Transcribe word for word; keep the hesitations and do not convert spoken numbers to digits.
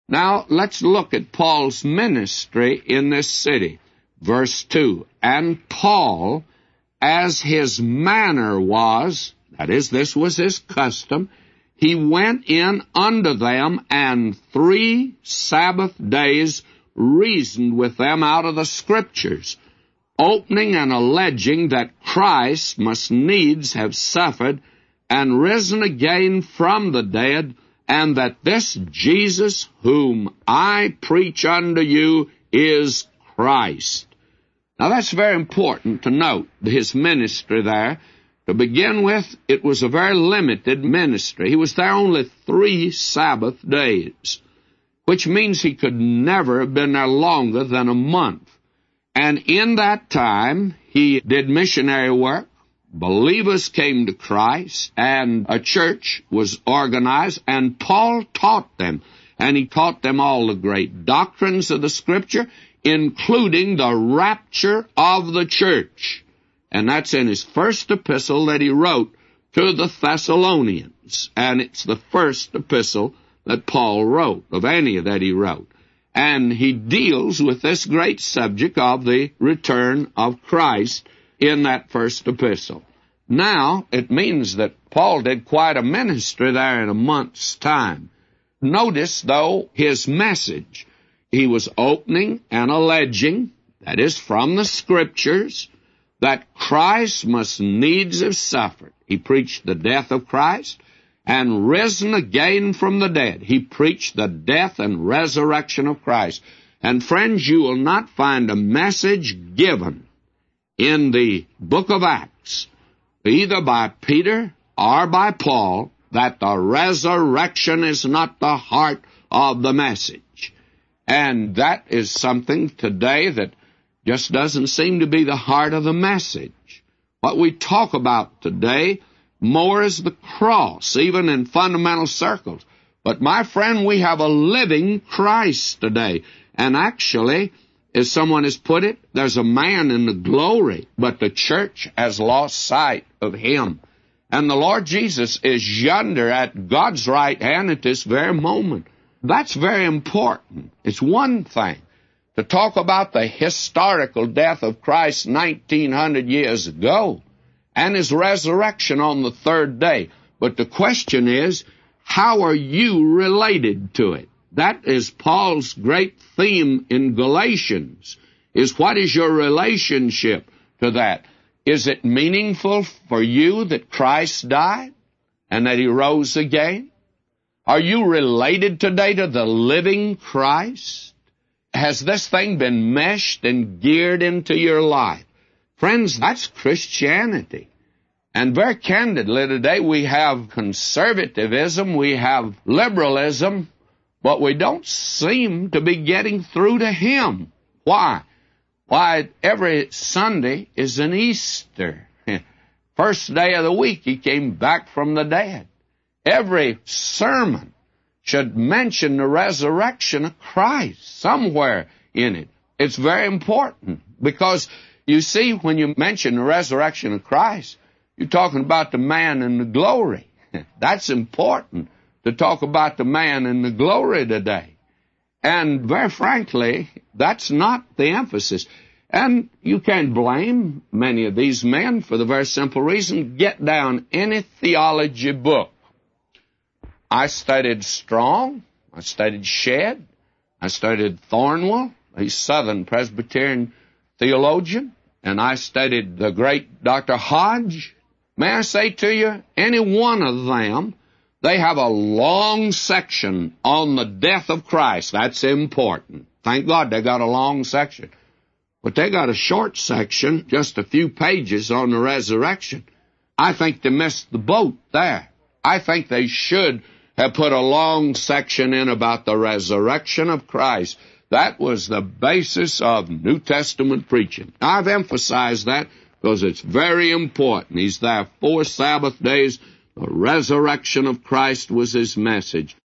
Now, let's look at Paul's ministry in this city. Verse two, "And Paul, as his manner was," that is, this was his custom, "he went in unto them, and three Sabbath days reasoned with them out of the Scriptures, opening and alleging that Christ must needs have suffered and risen again from the dead, and that this Jesus whom I preach unto you is Christ." Now that's very important to note, his ministry there. To begin with, it was a very limited ministry. He was there only three Sabbath days, which means he could never have been there longer than a month. And in that time, he did missionary work. Believers came to Christ, and a church was organized, and Paul taught them. And he taught them all the great doctrines of the Scripture, including the rapture of the church. And that's in his first epistle that he wrote to the Thessalonians. And it's the first epistle that Paul wrote, of any that he wrote. And he deals with this great subject of the return of Christ in that first epistle. Now, it means that Paul did quite a ministry there in a month's time. Notice, though, his message. He was opening and alleging, that is, from the Scriptures, that Christ must needs have suffered. He preached the death of Christ and risen again from the dead. He preached the death and resurrection of Christ. And friends, you will not find a message given in the book of Acts, either by Peter or by Paul, that the resurrection is not the heart of the message. And that is something today that just doesn't seem to be the heart of the message. What we talk about today more is the cross, even in fundamental circles. But my friend, we have a living Christ today. And actually, as someone has put it, there's a man in the glory, but the church has lost sight of him. And the Lord Jesus is yonder at God's right hand at this very moment. That's very important. It's one thing to talk about the historical death of Christ nineteen hundred years ago and his resurrection on the third day. But the question is, how are you related to it? That is Paul's great theme in Galatians, is what is your relationship to that? Is it meaningful for you that Christ died and that he rose again? Are you related today to the living Christ? Has this thing been meshed and geared into your life? Friends, that's Christianity. And very candidly today we have conservatism, we have liberalism, but we don't seem to be getting through to him. Why? Why, every Sunday is an Easter. First day of the week, he came back from the dead. Every sermon should mention the resurrection of Christ somewhere in it. It's very important because, you see, when you mention the resurrection of Christ, you're talking about the man in the glory. That's important, to talk about the man in the glory today. And very frankly, that's not the emphasis. And you can't blame many of these men for the very simple reason, get down any theology book. I studied Strong, I studied Shedd, I studied Thornwell, a Southern Presbyterian theologian, and I studied the great Doctor Hodge. May I say to you, any one of them, they have a long section on the death of Christ. That's important. Thank God they got a long section. But they got a short section, just a few pages on the resurrection. I think they missed the boat there. I think they should have put a long section in about the resurrection of Christ. That was the basis of New Testament preaching. I've emphasized that because it's very important. He's there four Sabbath days. The resurrection of Christ was his message.